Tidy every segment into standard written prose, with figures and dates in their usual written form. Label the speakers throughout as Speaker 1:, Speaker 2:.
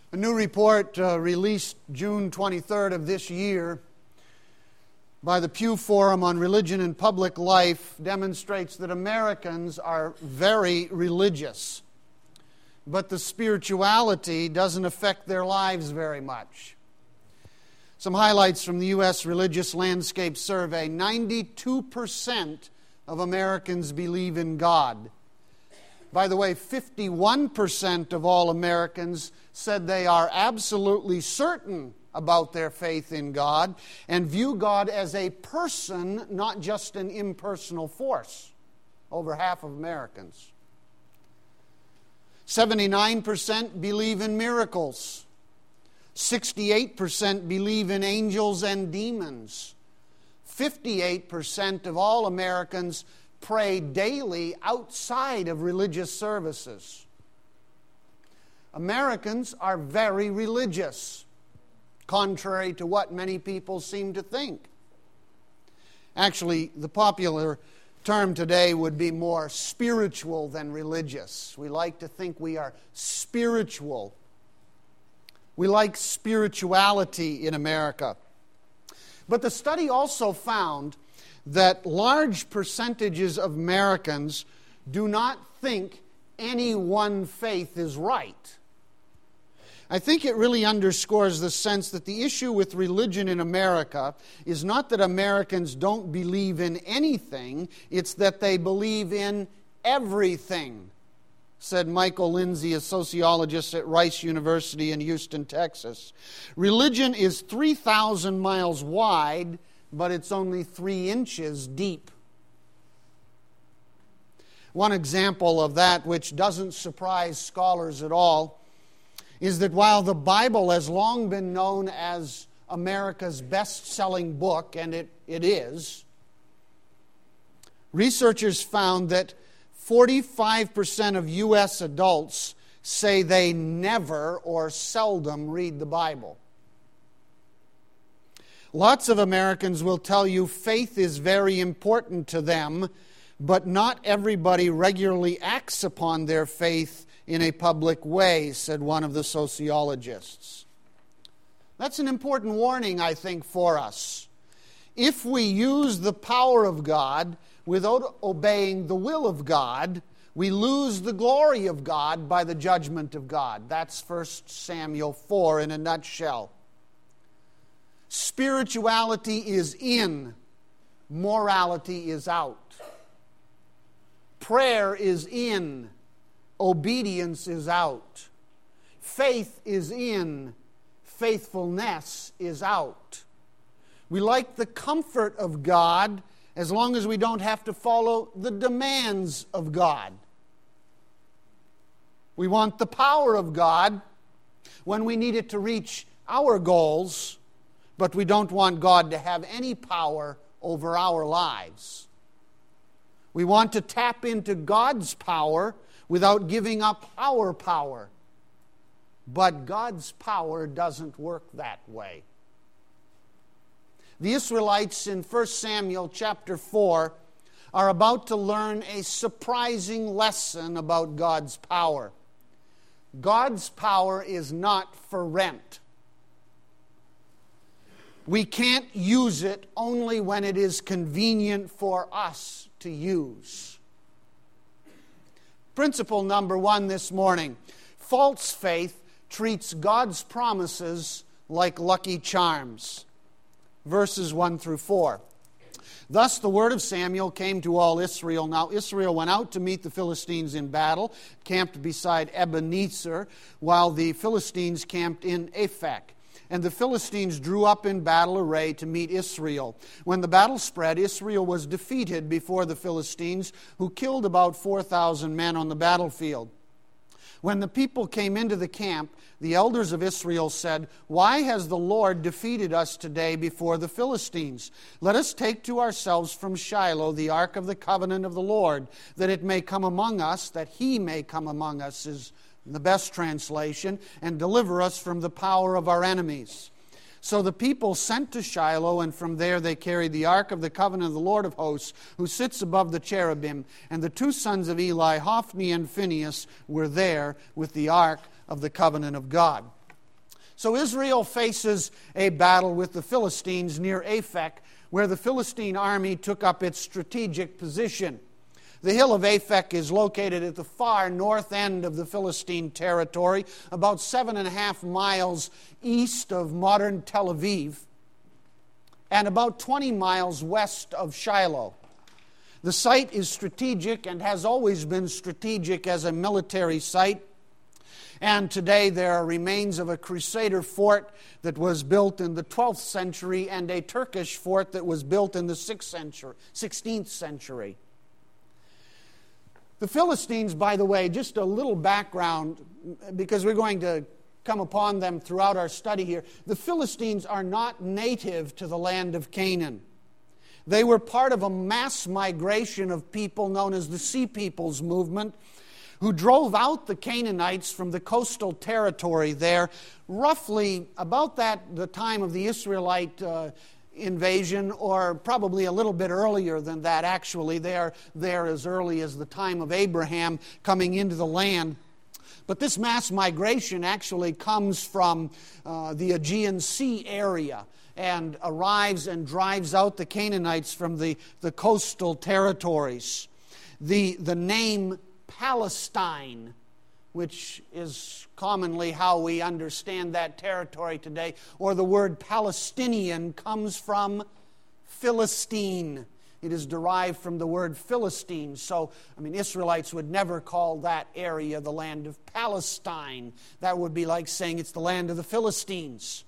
Speaker 1: A new report released June 23rd of this year by the Pew Forum on Religion and Public Life demonstrates that Americans are very religious, but the spirituality doesn't affect their lives very much. Some highlights from the U.S. Religious Landscape Survey: 92% of Americans believe in God. By the way, 51% of all Americans said they are absolutely certain about their faith in God and view God as a person, not just an impersonal force. Over half of Americans. 79% believe in miracles. 68% believe in angels and demons. 58% of all Americans pray daily outside of religious services. Americans are very religious, contrary to what many people seem to think. Actually, the popular term today would be more spiritual than religious. We like to think we are spiritual. We like spirituality in America. But the study also found that large percentages of Americans do not think any one faith is right. I think it really underscores the sense that the issue with religion in America is not that Americans don't believe in anything, it's that they believe in everything, said Michael Lindsay, a sociologist at Rice University in Houston, Texas. Religion is 3,000 miles wide, but it's only 3 inches deep. One example of that, which doesn't surprise scholars at all, is that while the Bible has long been known as America's best-selling book, and it is, researchers found that 45% of U.S. adults say they never or seldom read the Bible. Lots of Americans will tell you faith is very important to them, but not everybody regularly acts upon their faith in a public way, said one of the sociologists. That's an important warning, I think, for us. If we use the power of God without obeying the will of God, we lose the glory of God by the judgment of God. That's 1 Samuel 4 in a nutshell. Spirituality is in, morality is out. Prayer is in, obedience is out. Faith is in, faithfulness is out. We like the comfort of God as long as we don't have to follow the demands of God. We want the power of God when we need it to reach our goals, but we don't want God to have any power over our lives. We want to tap into God's power without giving up our power. But God's power doesn't work that way. The Israelites in 1 Samuel chapter 4 are about to learn a surprising lesson about God's power. God's power is not for rent. We can't use it only when it is convenient for us to use. Principle number 1 this morning: false faith treats God's promises like lucky charms. Verses 1 through 4. Thus the word of Samuel came to all Israel. Now Israel went out to meet the Philistines in battle, camped beside Ebenezer, while the Philistines camped in Aphek. And the Philistines drew up in battle array to meet Israel. When the battle spread, Israel was defeated before the Philistines, who killed about 4,000 men on the battlefield. When the people came into the camp, the elders of Israel said, "Why has the Lord defeated us today before the Philistines? Let us take to ourselves from Shiloh the ark of the covenant of the Lord, that it may come among us, that he may come among us," is the best translation, "and deliver us from the power of our enemies." So the people sent to Shiloh, and from there they carried the ark of the covenant of the Lord of hosts, who sits above the cherubim. And the 2 sons of Eli, Hophni and Phinehas, were there with the ark of the covenant of God. So Israel faces a battle with the Philistines near Aphek, where the Philistine army took up its strategic position. The hill of Aphek is located at the far north end of the Philistine territory, about 7.5 miles east of modern Tel Aviv, and about 20 miles west of Shiloh. The site is strategic and has always been strategic as a military site. And today there are remains of a Crusader fort that was built in the 12th century and a Turkish fort that was built in the 16th century. The Philistines, by the way, just a little background, because we're going to come upon them throughout our study here. The Philistines are not native to the land of Canaan. They were part of a mass migration of people known as the Sea Peoples movement, who drove out the Canaanites from the coastal territory there, roughly about the time of the Israelite invasion, or probably a little bit earlier than that, actually. They are there as early as the time of Abraham coming into the land. But this mass migration actually comes from the Aegean Sea area and arrives and drives out the Canaanites from the coastal territories. The name Palestine, which is commonly how we understand that territory today, or the word Palestinian, comes from Philistine. It is derived from the word Philistine. So, Israelites would never call that area the land of Palestine. That would be like saying it's the land of the Philistines.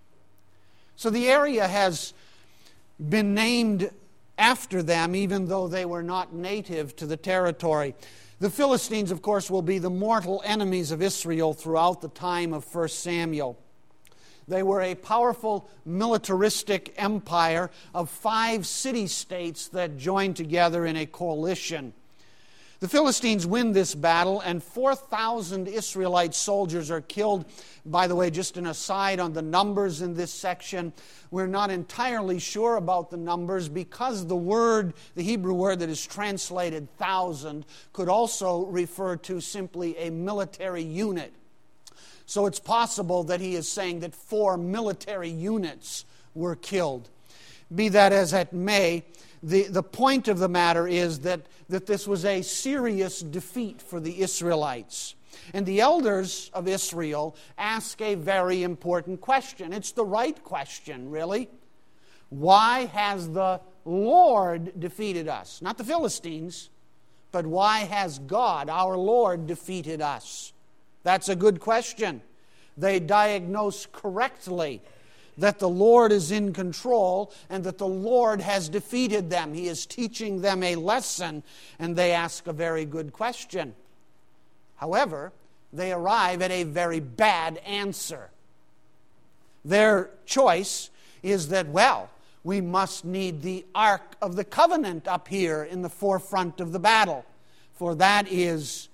Speaker 1: So the area has been named after them, even though they were not native to the territory. The Philistines, of course, will be the mortal enemies of Israel throughout the time of 1 Samuel. They were a powerful militaristic empire of 5 city-states that joined together in a coalition. The Philistines win this battle, and 4,000 Israelite soldiers are killed. By the way, just an aside on the numbers in this section, we're not entirely sure about the numbers because the Hebrew word that is translated 1,000, could also refer to simply a military unit. So it's possible that he is saying that 4 military units were killed. Be that as it may, the point of the matter is that this was a serious defeat for the Israelites. And the elders of Israel ask a very important question. It's the right question, really. Why has the Lord defeated us? Not the Philistines, but why has God, our Lord, defeated us? That's a good question. They diagnose correctly that the Lord is in control and that the Lord has defeated them. He is teaching them a lesson, and they ask a very good question. However, they arrive at a very bad answer. Their choice is that, we must need the Ark of the Covenant up here in the forefront of the battle, for that is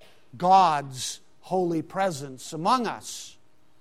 Speaker 1: God's holy presence among us.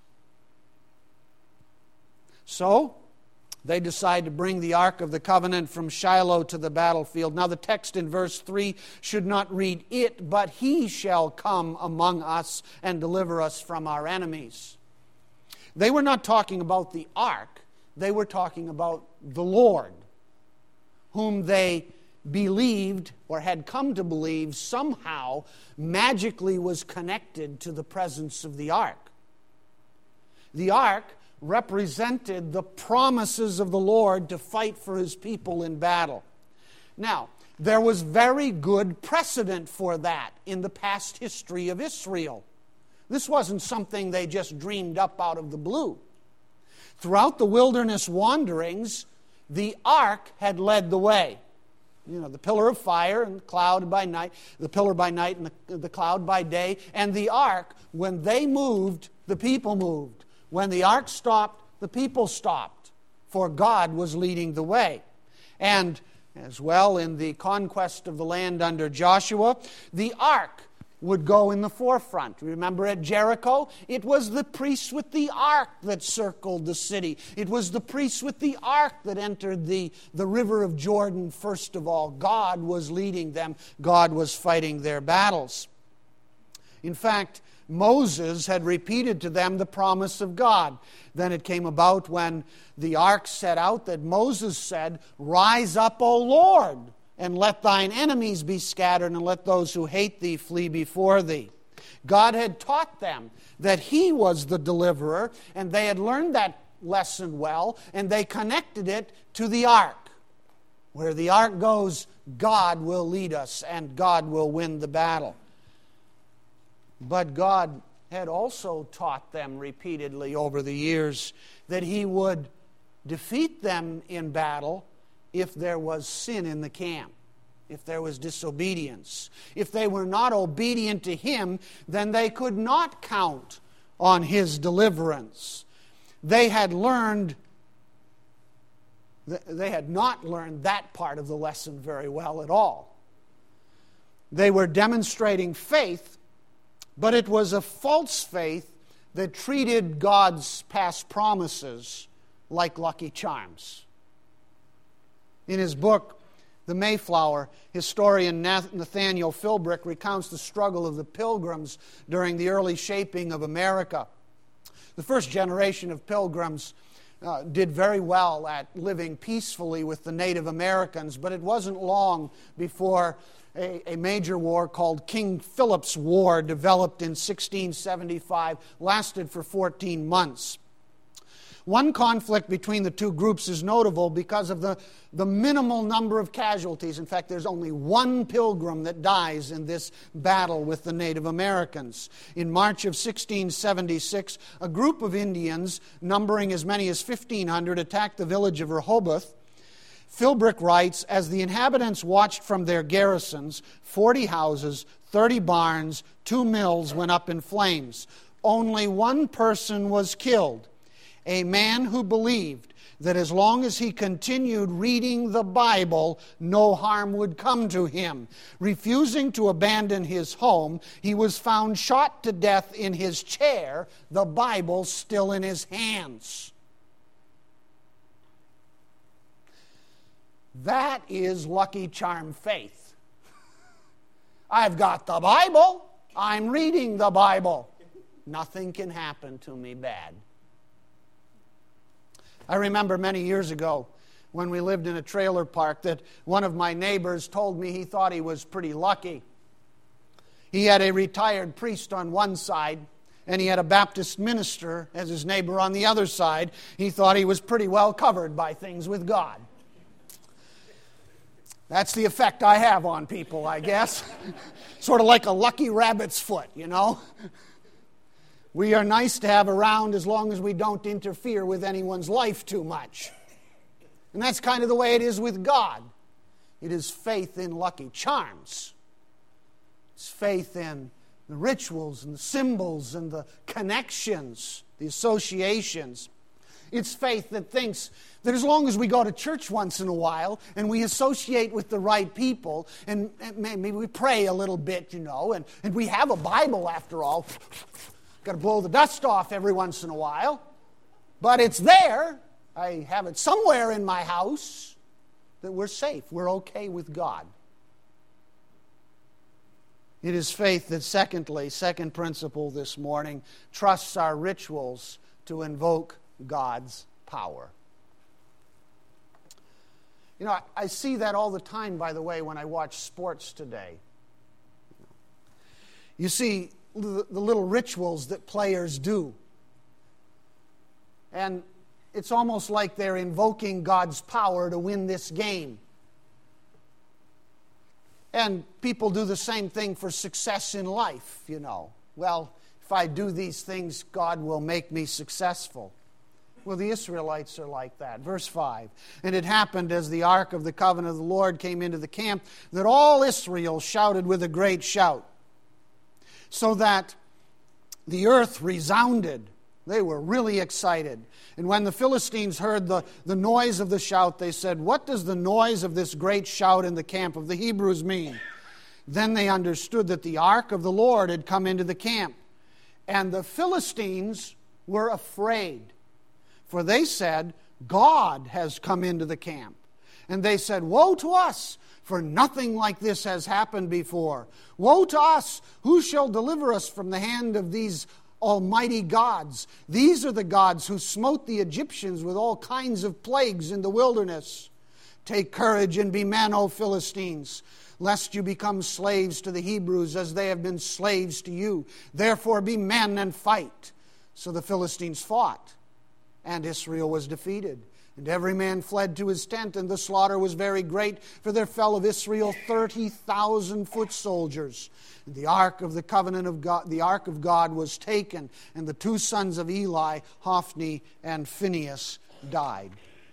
Speaker 1: So, they decide to bring the Ark of the Covenant from Shiloh to the battlefield. Now, the text in verse 3 should not read it, but he shall come among us and deliver us from our enemies. They were not talking about the Ark. They were talking about the Lord, whom they believed, or had come to believe, somehow magically was connected to the presence of the Ark. The Ark represented the promises of the Lord to fight for his people in battle. Now, there was very good precedent for that in the past history of Israel. This wasn't something they just dreamed up out of the blue. Throughout the wilderness wanderings, the Ark had led the way. The pillar of fire and the cloud by night, the pillar by night and the cloud by day, and the Ark, when they moved, the people moved. When the Ark stopped, the people stopped, for God was leading the way. And as well, in the conquest of the land under Joshua, the Ark would go in the forefront. Remember at Jericho? It was the priests with the Ark that circled the city. It was the priests with the Ark that entered the river of Jordan first of all. God was leading them. God was fighting their battles. In fact, Moses had repeated to them the promise of God. Then it came about when the ark set out that Moses said, "Rise up, O Lord, and let thine enemies be scattered, and let those who hate thee flee before thee." God had taught them that He was the deliverer, and they had learned that lesson well, and they connected it to the ark. Where the ark goes, God will lead us, and God will win the battle. But God had also taught them repeatedly over the years that He would defeat them in battle if there was sin in the camp, if there was disobedience. If they were not obedient to Him, then they could not count on His deliverance. They had not learned that part of the lesson very well at all. They were demonstrating faith, but it was a false faith that treated God's past promises like lucky charms. In his book, The Mayflower, historian Nathaniel Philbrick recounts the struggle of the Pilgrims during the early shaping of America. The first generation of Pilgrims did very well at living peacefully with the Native Americans, but it wasn't long before a major war called King Philip's War developed in 1675, lasted for 14 months. One conflict between the two groups is notable because of the minimal number of casualties. In fact, there's only one pilgrim that dies in this battle with the Native Americans. In March of 1676, a group of Indians, numbering as many as 1,500, attacked the village of Rehoboth. Philbrick writes, "As the inhabitants watched from their garrisons, 40 houses, 30 barns, 2 mills went up in flames. Only one person was killed, a man who believed that as long as he continued reading the Bible, no harm would come to him. Refusing to abandon his home, he was found shot to death in his chair, the Bible still in his hands." That is lucky charm faith. I've got the Bible. I'm reading the Bible. Nothing can happen to me bad. I remember many years ago when we lived in a trailer park that one of my neighbors told me he thought he was pretty lucky. He had a retired priest on one side, and he had a Baptist minister as his neighbor on the other side. He thought he was pretty well covered by things with God. That's the effect I have on people, I guess. Sort of like a lucky rabbit's foot, you know. We are nice to have around as long as we don't interfere with anyone's life too much. And that's kind of the way it is with God. It is faith in lucky charms. It's faith in the rituals and the symbols and the connections, the associations. It's faith that thinks that as long as we go to church once in a while and we associate with the right people and maybe we pray a little bit, you know, and we have a Bible after all. Got to blow the dust off every once in a while. But it's there. I have it somewhere in my house that we're safe. We're okay with God. It is faith that second principle this morning, trusts our rituals to invoke God's power. You know, I see that all the time, by the way, when I watch sports today. You see the little rituals that players do. And it's almost like they're invoking God's power to win this game. And people do the same thing for success in life, you know. Well, if I do these things, God will make me successful. Well, the Israelites are like that. Verse 5, "And it happened as the ark of the covenant of the Lord came into the camp, that all Israel shouted with a great shout, so that the earth resounded." They were really excited. "And when the Philistines heard the noise of the shout, they said, 'What does the noise of this great shout in the camp of the Hebrews mean?' Then they understood that the ark of the Lord had come into the camp. And the Philistines were afraid, for they said, 'God has come into the camp.' And they said, "Woe to us, for nothing like this has happened before. Woe to us! Who shall deliver us from the hand of these almighty gods? These are the gods who smote the Egyptians with all kinds of plagues in the wilderness. Take courage and be men, O Philistines, lest you become slaves to the Hebrews as they have been slaves to you. Therefore be men and fight." So the Philistines fought, and Israel was defeated. And every man fled to his tent, and the slaughter was very great, for there fell of Israel 30,000 foot soldiers. And the ark of the covenant of God, the ark of God, was taken, and the two sons of Eli, Hophni and Phinehas, died.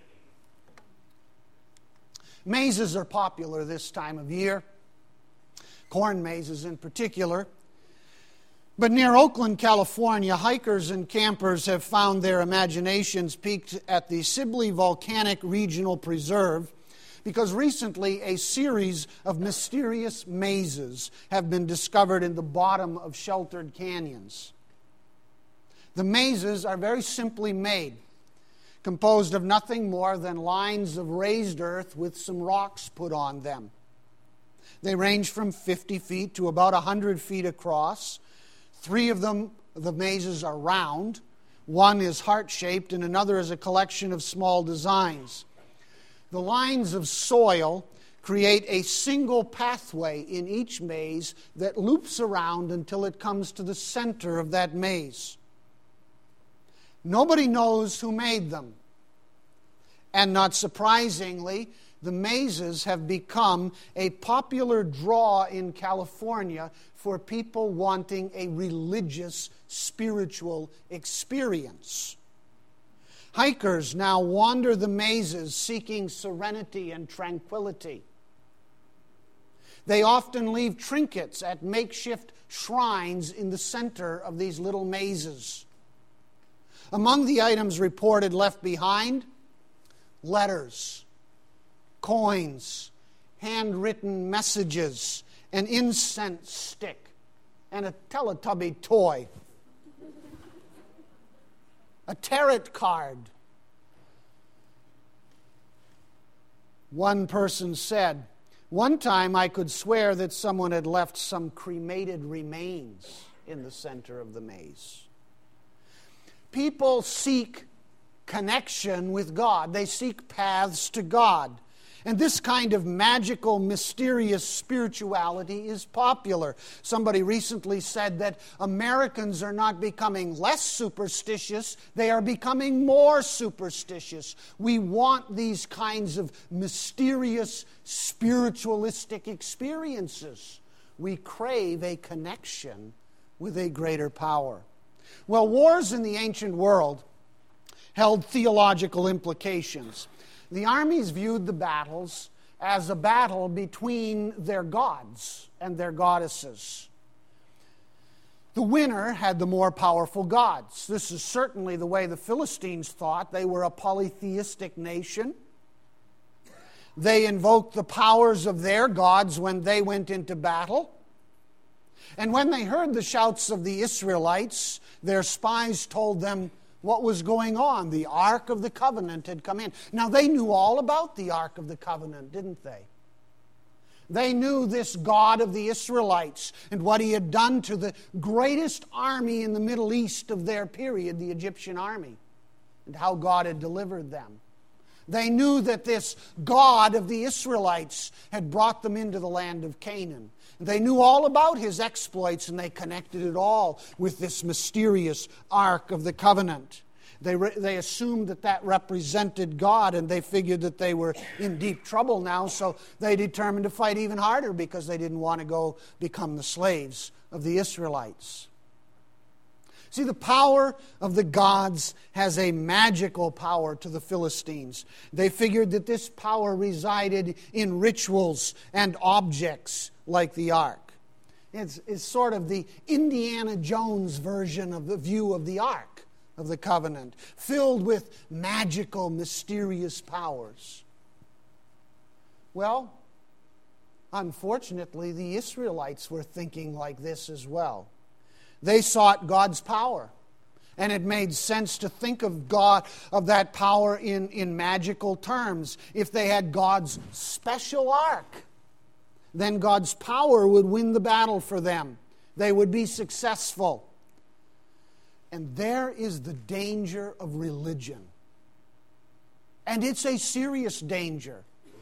Speaker 1: Mazes are popular this time of year, corn mazes in particular. But near Oakland, California, hikers and campers have found their imaginations piqued at the Sibley Volcanic Regional Preserve because recently a series of mysterious mazes have been discovered in the bottom of sheltered canyons. The mazes are very simply made, composed of nothing more than lines of raised earth with some rocks put on them. They range from 50 feet to about 100 feet across. 3 of them, the mazes, are round. 1 is heart-shaped, and another is a collection of small designs. The lines of soil create a single pathway in each maze that loops around until it comes to the center of that maze. Nobody knows who made them. And not surprisingly, the mazes have become a popular draw in California for people wanting a religious, spiritual experience. Hikers now wander the mazes seeking serenity and tranquility. They often leave trinkets at makeshift shrines in the center of these little mazes. Among the items reported left behind, letters, coins, handwritten messages, an incense stick, and a Teletubby toy. A tarot card. One person said, "One time I could swear that someone had left some cremated remains in the center of the maze." People seek connection with God. They seek paths to God. And this kind of magical, mysterious spirituality is popular. Somebody recently said that Americans are not becoming less superstitious, they are becoming more superstitious. We want these kinds of mysterious, spiritualistic experiences. We crave a connection with a greater power. Well, wars in the ancient world held theological implications. The armies viewed the battles as a battle between their gods and their goddesses. The winner had the more powerful gods. This is certainly the way the Philistines thought. They were a polytheistic nation. They invoked the powers of their gods when they went into battle. And when they heard the shouts of the Israelites, their spies told them what was going on. The Ark of the Covenant had come in. Now, they knew all about the Ark of the Covenant, didn't they? They knew this God of the Israelites and what he had done to the greatest army in the Middle East of their period, the Egyptian army, and how God had delivered them. They knew that this God of the Israelites had brought them into the land of Canaan. They knew all about his exploits, and they connected it all with this mysterious Ark of the Covenant. They assumed that represented God, and they figured that they were in deep trouble now, so they determined to fight even harder because they didn't want to go become the slaves of the Israelites. See, the power of the gods has a magical power to the Philistines. They figured that this power resided in rituals and objects like the ark. It's sort of the Indiana Jones version of the view of the Ark of the Covenant, filled with magical, mysterious powers. Well, unfortunately, the Israelites were thinking like this as well. They sought God's power, And it made sense to think of God, of that power in magical terms. If they had God's special ark, then God's power would win the battle for them. They would be successful. And there is the danger of religion. And it's a serious danger.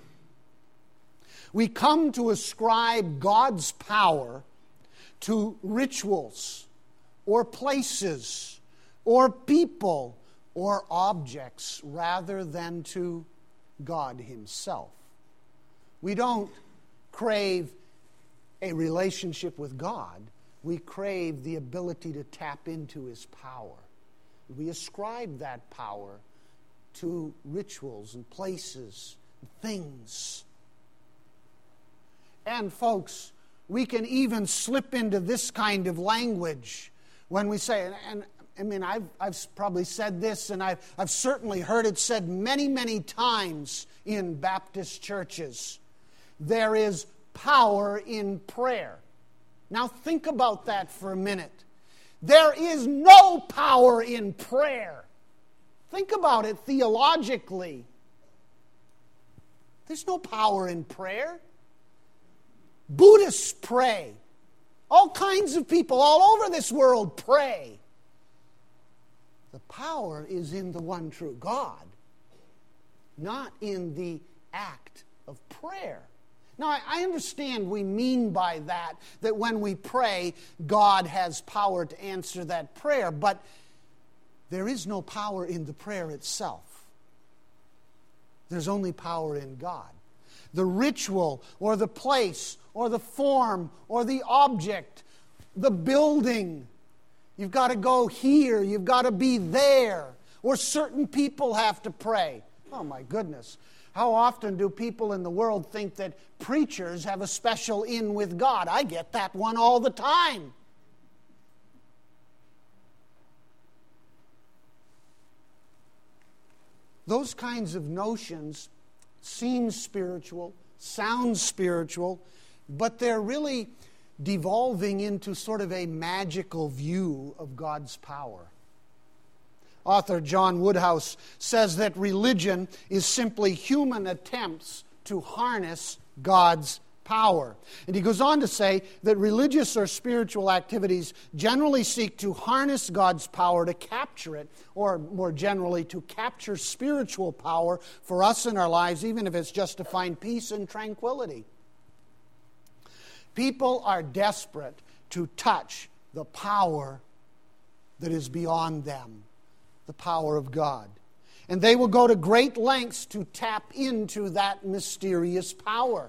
Speaker 1: We come to ascribe God's power to rituals or places or people or objects rather than to God Himself. We don't crave a relationship with God. We crave the ability to tap into His power. We ascribe that power to rituals and places and things. And folks, we can even slip into this kind of language when we say, and I mean, I've probably said this, and I've certainly heard it said many, many times in Baptist churches. There is power in prayer. Now think about that for a minute. There is no power in prayer. Think about it theologically. There's no power in prayer. Buddhists pray. All kinds of people all over this world pray. The power is in the one true God, not in the act of prayer. Now, I understand we mean by that when we pray, God has power to answer that prayer, but there is no power in the prayer itself. There's only power in God. The ritual or the place or the form or the object, the building, you've got to go here, you've got to be there, or certain people have to pray. Oh my goodness. How often do people in the world think that preachers have a special in with God? I get that one all the time. Those kinds of notions seem spiritual, sound spiritual, but they're really devolving into sort of a magical view of God's power. Author John Woodhouse says that religion is simply human attempts to harness God's power. And he goes on to say that religious or spiritual activities generally seek to harness God's power to capture it, or more generally, to capture spiritual power for us in our lives, even if it's just to find peace and tranquility. People are desperate to touch the power that is beyond them, the power of God. And they will go to great lengths to tap into that mysterious power.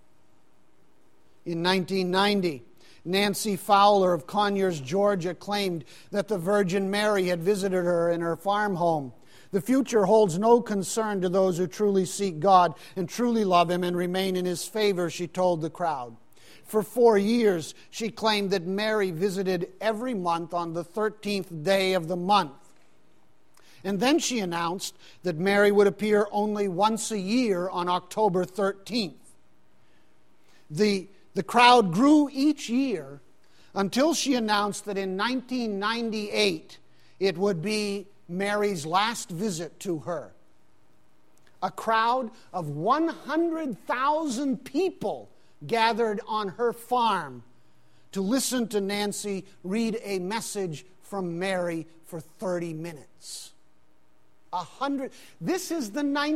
Speaker 1: In 1990, Nancy Fowler of Conyers, Georgia, claimed that the Virgin Mary had visited her in her farm home. The future holds no concern to those who truly seek God and truly love Him and remain in His favor, she told the crowd. For 4 years, she claimed that Mary visited every month on the 13th day of the month. And then she announced that Mary would appear only once a year on October 13th. The crowd grew each year until she announced that in 1998 it would be Mary's last visit to her. A crowd of 100,000 people gathered on her farm to listen to Nancy read a message from Mary for 30 minutes. 100. This is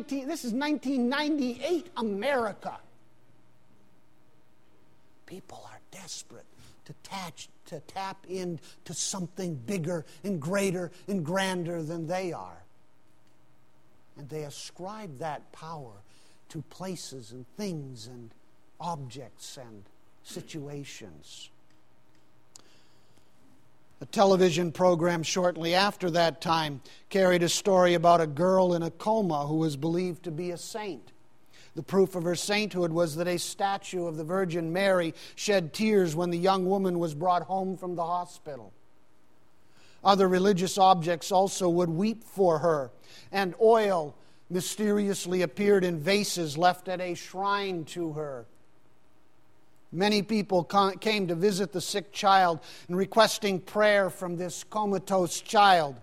Speaker 1: 1998 America. People are desperate to tap into something bigger and greater and grander than they are. And they ascribe that power to places and things and objects and situations. A television program shortly after that time carried a story about a girl in a coma who was believed to be a saint. The proof of her sainthood was that a statue of the Virgin Mary shed tears when the young woman was brought home from the hospital. Other religious objects also would weep for her, and oil mysteriously appeared in vases left at a shrine to her. Many people came to visit the sick child and requesting prayer from this comatose child.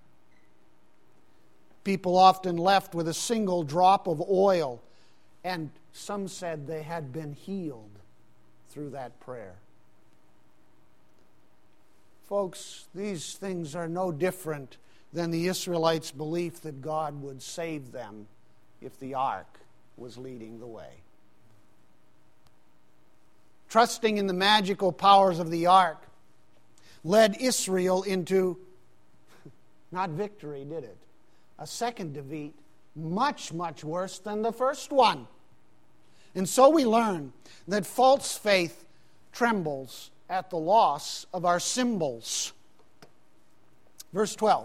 Speaker 1: People often left with a single drop of oil, and some said they had been healed through that prayer. Folks, these things are no different than the Israelites' belief that God would save them if the ark was leading the way. Trusting in the magical powers of the ark led Israel into, not victory, did it? A second defeat, much, much worse than the first one. And so we learn that false faith trembles at the loss of our symbols. Verse 12.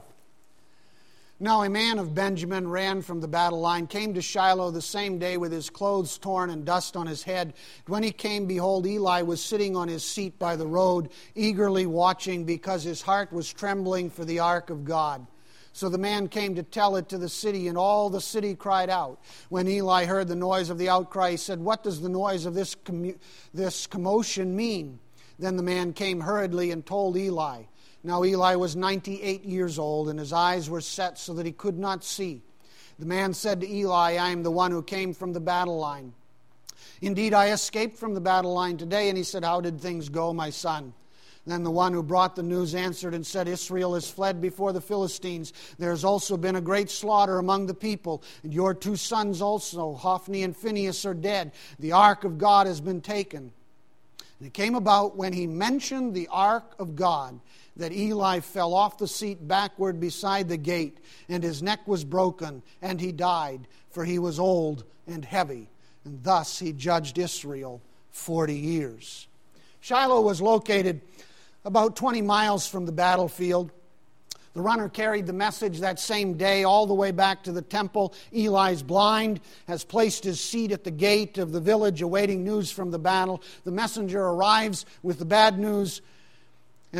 Speaker 1: Now a man of Benjamin ran from the battle line, came to Shiloh the same day with his clothes torn and dust on his head. When he came, behold, Eli was sitting on his seat by the road, eagerly watching, because his heart was trembling for the ark of God. So the man came to tell it to the city, and all the city cried out. When Eli heard the noise of the outcry, he said, "What does the noise of this commotion mean?" Then the man came hurriedly and told Eli. Now Eli was 98 years old, and his eyes were set so that he could not see. The man said to Eli, "I am the one who came from the battle line. Indeed, I escaped from the battle line today." And he said, "How did things go, my son?" Then the one who brought the news answered and said, "Israel has fled before the Philistines. There has also been a great slaughter among the people. And your 2 sons also, Hophni and Phinehas, are dead. The ark of God has been taken." And it came about when he mentioned the ark of God that Eli fell off the seat backward beside the gate, and his neck was broken, and he died, for he was old and heavy. And thus he judged Israel 40 years. Shiloh was located about 20 miles from the battlefield. The runner carried the message that same day all the way back to the temple. Eli's blind, has placed his seat at the gate of the village awaiting news from the battle. The messenger arrives with the bad news, and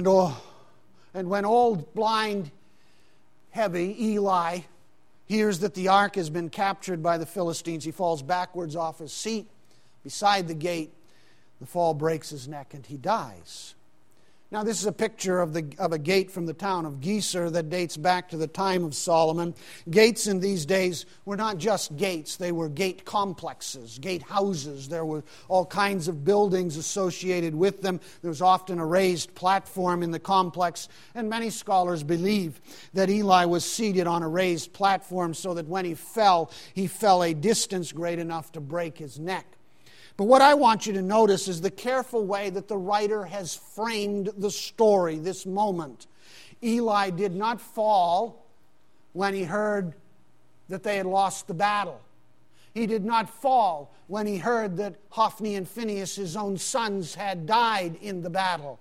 Speaker 1: when old, blind, heavy Eli hears that the ark has been captured by the Philistines, he falls backwards off his seat beside the gate. The fall breaks his neck and he dies. Now, this is a picture of a gate from the town of Geser that dates back to the time of Solomon. Gates in these days were not just gates. They were gate complexes, gate houses. There were all kinds of buildings associated with them. There was often a raised platform in the complex, and many scholars believe that Eli was seated on a raised platform so that when he fell a distance great enough to break his neck. But what I want you to notice is the careful way that the writer has framed the story, this moment. Eli did not fall when he heard that they had lost the battle. He did not fall when he heard that Hophni and Phinehas, his own sons, had died in the battle.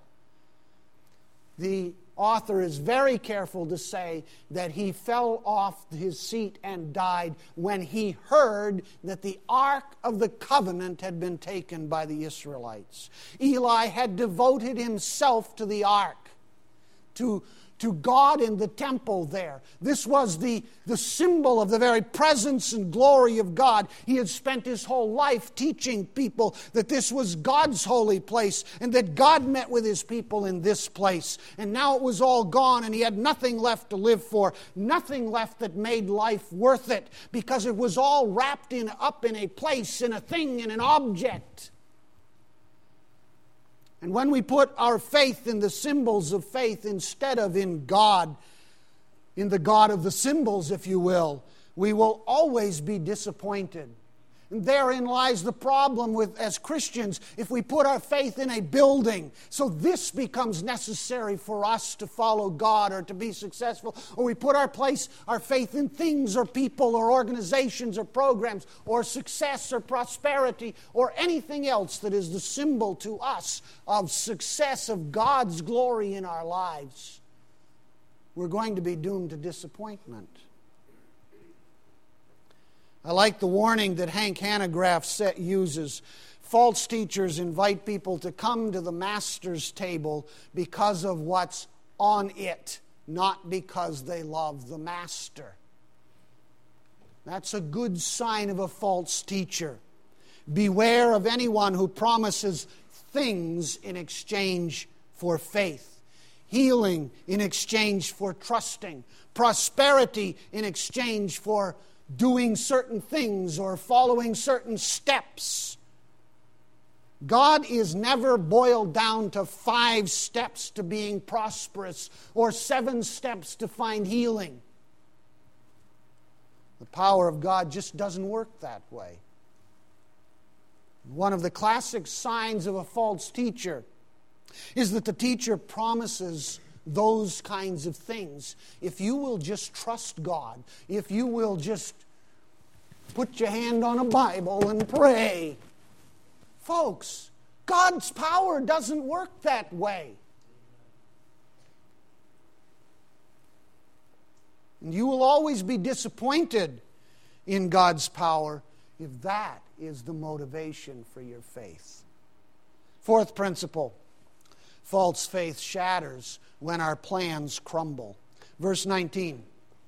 Speaker 1: The author is very careful to say that he fell off his seat and died when he heard that the Ark of the Covenant had been taken by the Israelites. Eli had devoted himself to the Ark, to God in the temple there. This was the symbol of the very presence and glory of God. He had spent his whole life teaching people that this was God's holy place and that God met with his people in this place. And now it was all gone and he had nothing left to live for, nothing left that made life worth it, because it was all wrapped up in a place, in a thing, in an object. And when we put our faith in the symbols of faith instead of in God, in the God of the symbols, if you will, we will always be disappointed. And therein lies the problem with, as Christians, if we put our faith in a building, so this becomes necessary for us to follow God or to be successful, or we put our faith in things or people or organizations or programs or success or prosperity or anything else that is the symbol to us of success, of God's glory in our lives, we're going to be doomed to disappointment. I like the warning that Hank Hanegraaff uses. False teachers invite people to come to the master's table because of what's on it, not because they love the master. That's a good sign of a false teacher. Beware of anyone who promises things in exchange for faith. Healing in exchange for trusting. Prosperity in exchange for doing certain things or following certain steps. God is never boiled down to 5 steps to being prosperous or 7 steps to find healing. The power of God just doesn't work that way. One of the classic signs of a false teacher is that the teacher promises those kinds of things. If you will just trust God, if you will just put your hand on a Bible and pray. Folks, God's power doesn't work that way. And you will always be disappointed in God's power if that is the motivation for your faith. 4th principle, false faith shatters when our plans crumble. Verse 19.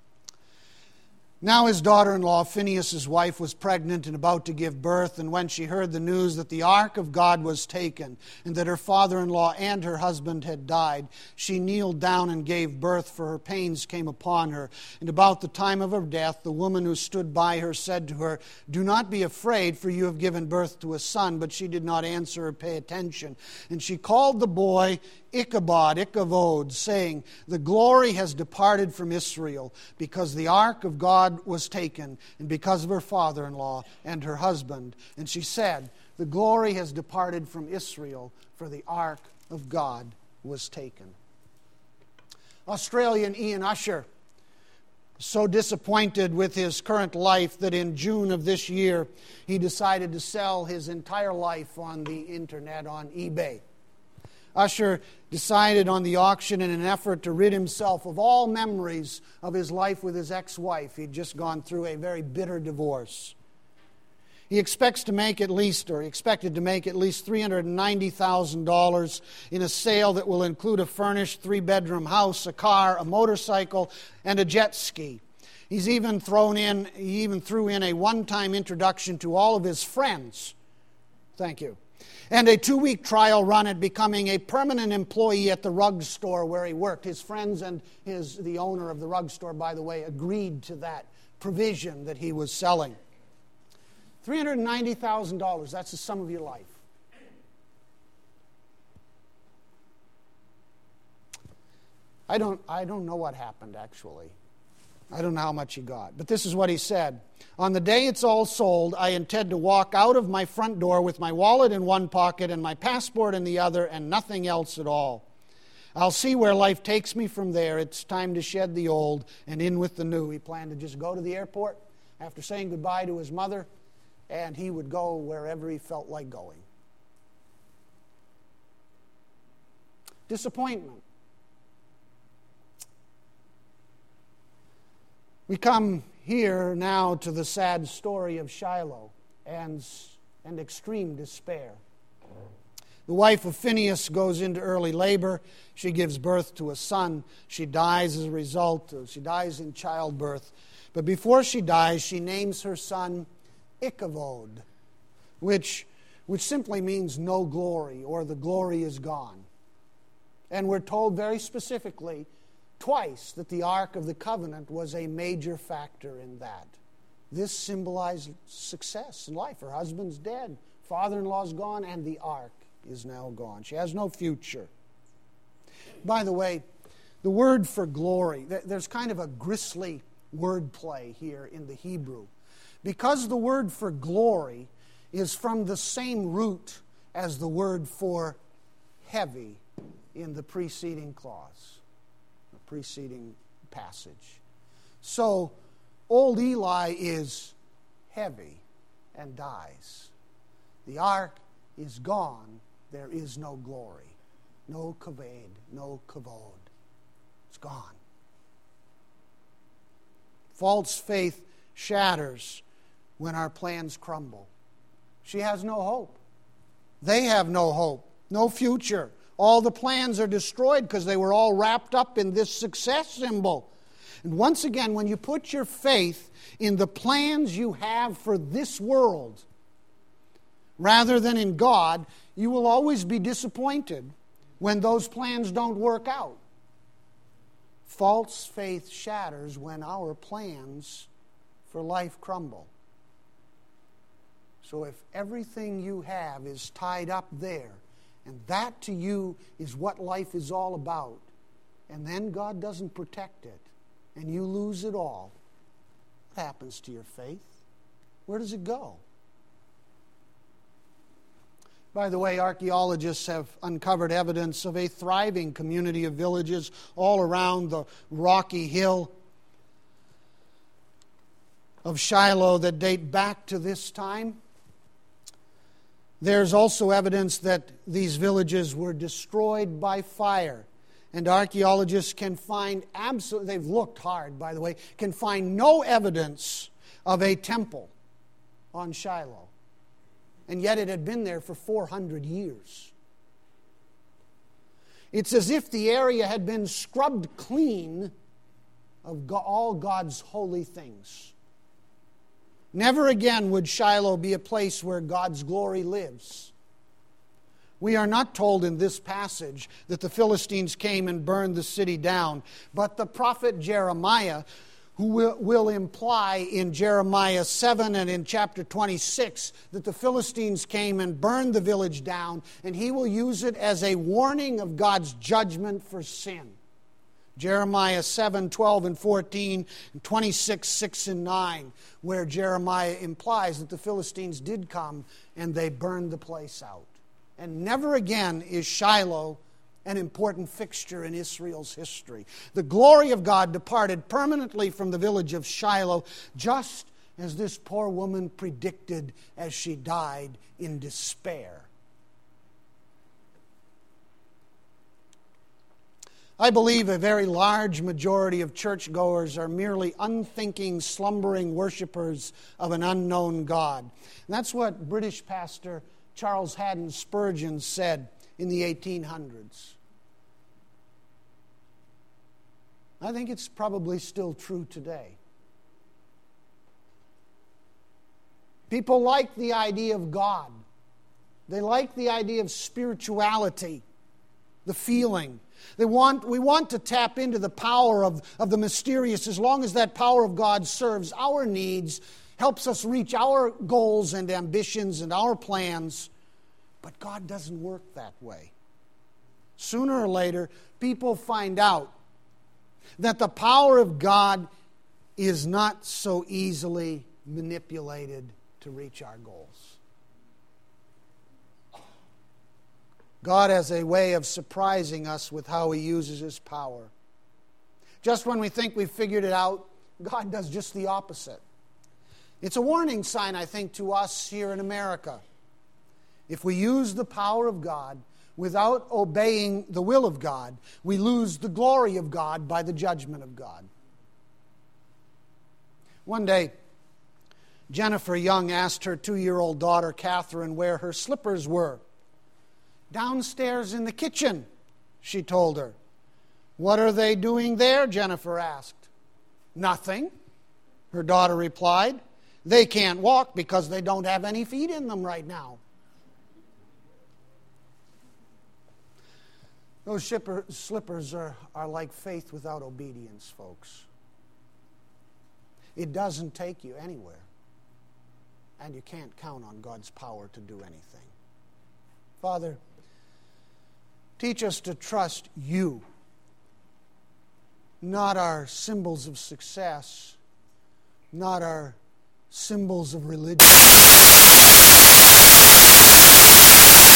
Speaker 1: Now his daughter-in-law, Phinehas' wife, was pregnant and about to give birth, and when she heard the news that the ark of God was taken, and that her father-in-law and her husband had died, she kneeled down and gave birth, for her pains came upon her. And about the time of her death, the woman who stood by her said to her, "Do not be afraid, for you have given birth to a son." But she did not answer or pay attention. And she called the boy Ichabod, saying, "The glory has departed from Israel, because the ark of God was taken, and because of her father-in-law and her husband." And she said, "The glory has departed from Israel, for the ark of God was taken." Australian Ian Usher, so disappointed with his current life that in June of this year he decided to sell his entire life on the internet, on eBay. Usher decided on the auction in an effort to rid himself of all memories of his life with his ex-wife. He'd just gone through a very bitter divorce. He expected to make at least $390,000 in a sale that will include a furnished 3-bedroom house, a car, a motorcycle, and a jet ski. He even threw in a one-time introduction to all of his friends. Thank you. And a 2-week trial run at becoming a permanent employee at the rug store where he worked. His friends and the owner of the rug store, by the way, agreed to that provision that he was selling. $390,000, that's the sum of your life. I don't know what happened, actually. I don't know how much he got. But this is what he said. "On the day it's all sold, I intend to walk out of my front door with my wallet in one pocket and my passport in the other, and nothing else at all. I'll see where life takes me from there. It's time to shed the old and in with the new." He planned to just go to the airport after saying goodbye to his mother, and he would go wherever he felt like going. Disappointment. We come here now to the sad story of Shiloh and extreme despair. The wife of Phinehas goes into early labor. She gives birth to a son. She dies as a result. She dies in childbirth. But before she dies, she names her son Ichabod, which simply means no glory, or the glory is gone. And we're told very specifically twice that the Ark of the Covenant was a major factor in that. This symbolized success in life. Her husband's dead, father-in-law's gone, and the Ark is now gone. She has no future. By the way, the word for glory, there's kind of a grisly wordplay here in the Hebrew. Because the word for glory is from the same root as the word for heavy in the preceding clause. Preceding passage. So, old Eli is heavy and dies. The ark is gone. There is no glory. No kavod, no kavod. It's gone. False faith shatters when our plans crumble. She has no hope. They have no hope, no future. All the plans are destroyed because they were all wrapped up in this success symbol. And once again, when you put your faith in the plans you have for this world, rather than in God, you will always be disappointed when those plans don't work out. False faith shatters when our plans for life crumble. So if everything you have is tied up there, and that to you is what life is all about, and then God doesn't protect it, and you lose it all, what happens to your faith? Where does it go? By the way, archaeologists have uncovered evidence of a thriving community of villages all around the rocky hill of Shiloh that date back to this time. There's also evidence that these villages were destroyed by fire. And archaeologists can find they've looked hard, by the way, can find no evidence of a temple on Shiloh. And yet it had been there for 400 years. It's as if the area had been scrubbed clean of all God's holy things. Never again would Shiloh be a place where God's glory lives. We are not told in this passage that the Philistines came and burned the city down, but the prophet Jeremiah, who will imply in Jeremiah 7 and in chapter 26 that the Philistines came and burned the village down, and he will use it as a warning of God's judgment for sin. Jeremiah 7, 12 and 14, and 26, 6 and 9, where Jeremiah implies that the Philistines did come and they burned the place out. And never again is Shiloh an important fixture in Israel's history. The glory of God departed permanently from the village of Shiloh, just as this poor woman predicted as she died in despair. I believe a very large majority of churchgoers are merely unthinking, slumbering worshipers of an unknown God. And that's what British pastor Charles Haddon Spurgeon said in the 1800s. I think it's probably still true today. People like the idea of God. They like the idea of spirituality, the feeling. We want to tap into the power of the mysterious as long as that power of God serves our needs, helps us reach our goals and ambitions and our plans. But God doesn't work that way. Sooner or later, people find out that the power of God is not so easily manipulated to reach our goals. God has a way of surprising us with how He uses His power. Just when we think we've figured it out, God does just the opposite. It's a warning sign, I think, to us here in America. If we use the power of God without obeying the will of God, we lose the glory of God by the judgment of God. One day, Jennifer Young asked her 2-year-old daughter, Catherine, where her slippers were. "Downstairs in the kitchen," she told her. "What are they doing there?" Jennifer asked. "Nothing," her daughter replied. "They can't walk because they don't have any feet in them right now." Those slippers are like faith without obedience, folks. It doesn't take you anywhere. And you can't count on God's power to do anything. Father, teach us to trust You, not our symbols of success, not our symbols of religion.